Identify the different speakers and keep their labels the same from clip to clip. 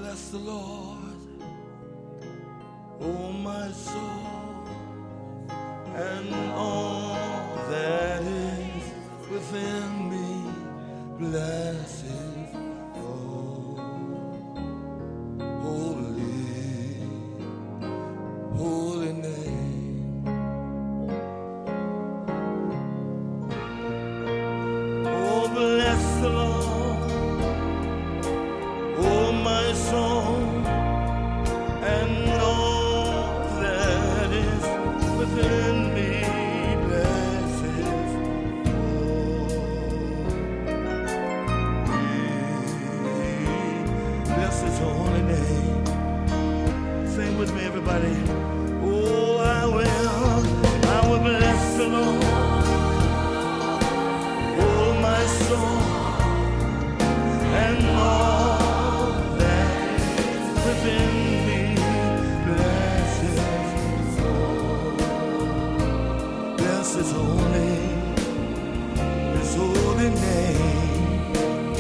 Speaker 1: bless the Lord, oh my soul, and all that is within me. Bless His holy name. Oh, bless the Lord, oh my soul, and all that is within me. Bless His holy name. Sing with me, everybody. Oh, I will bless the Lord, oh my soul, and all that is within me. Bless His holy name.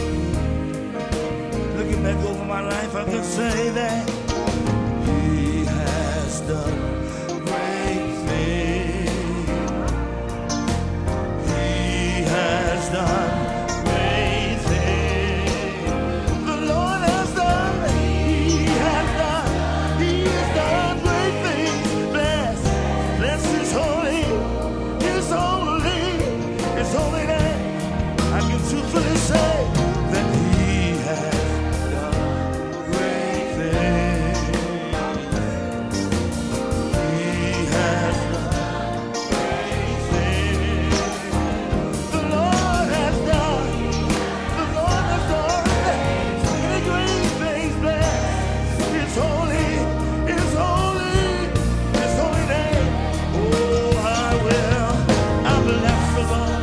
Speaker 1: Looking back over my life, I can say that He has done great things. He has done great things. The Lord has done, He has done great things. Bless His holy name. I can truthfully say that He has done great things. He has done great things. The Lord has done many great things. Bless His holy name. Oh, I bless the Lord,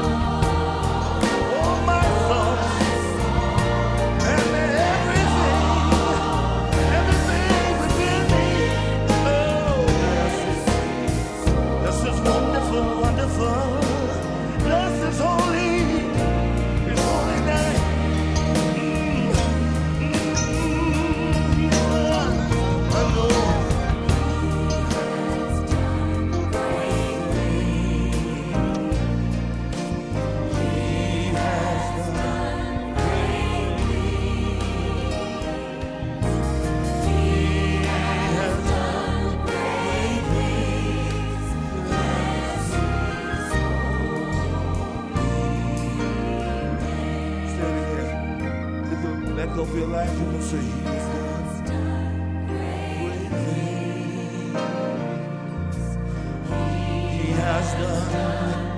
Speaker 1: oh my soul, and everything within me. Oh, bless His wonderful, wonderful. Bless His holy name. I know let go of your life, you can see He has done great things. He has done